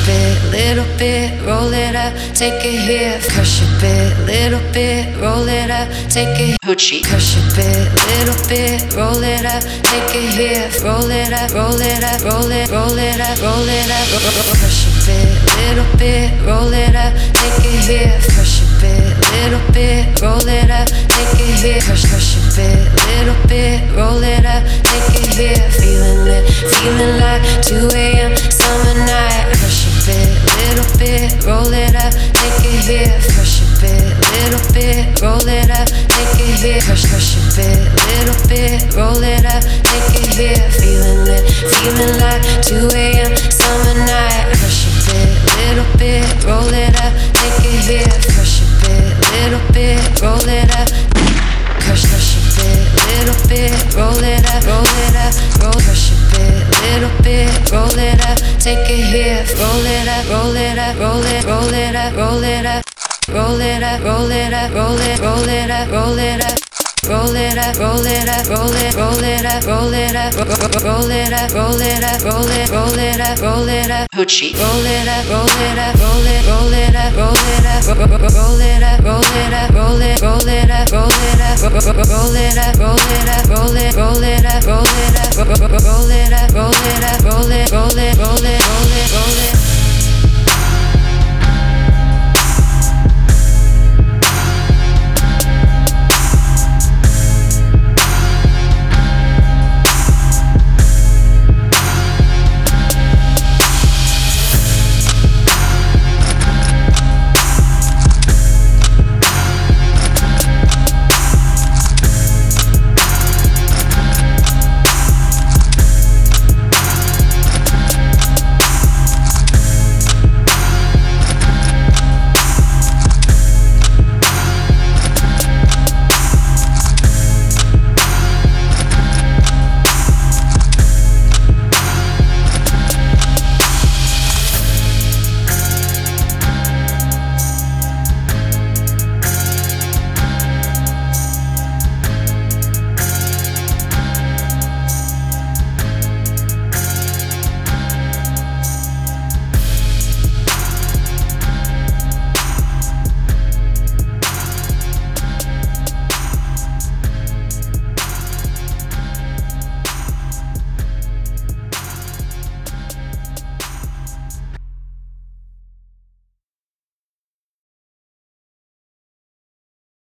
bit, little bit, roll it up, take it here. Crush a bit, little bit, roll it up, take it. Hoochie. Crush a bit, little bit, roll it up, take it here. Roll it up, roll it up, roll it, roll it up, roll it up. Crush a bit, little bit, roll it up, take it here. Crush a bit, little bit, roll it up, take it here. Crush a bit, little bit, roll it up, take it here. Feeling it, feeling like 2 a.m. summer night. Crush a bit, little bit, roll it up, take it here. Crush a bit, little bit, roll it up, take it here. Crush a bit, little bit, roll it up, take it here. Feeling it, feeling like 2 a.m. summer night. Crush a bit, little bit, roll it up, take it here. Crush a bit, little bit, roll it up. Crush a bit, little bit, roll it up, roll it up, roll. Crush a bit, little bit, roll it up, take it here. Roll it up, roll it up, roll it, roll it up, roll it up. Roll it up, roll it up, roll it, roll it up, roll it up. Roll it up, roll it up, roll it, roll it up, roll it up, roll it up, roll it up, roll it, roll it up, roll it up. Hoochie. Roll it up, roll it up, roll it, roll it up, roll it up, roll it up, roll it up, roll it, roll it up, roll it up, roll it up, roll it up, roll it, roll it up, roll it up, roll it up, roll it up, roll it, roll it, roll it, roll it.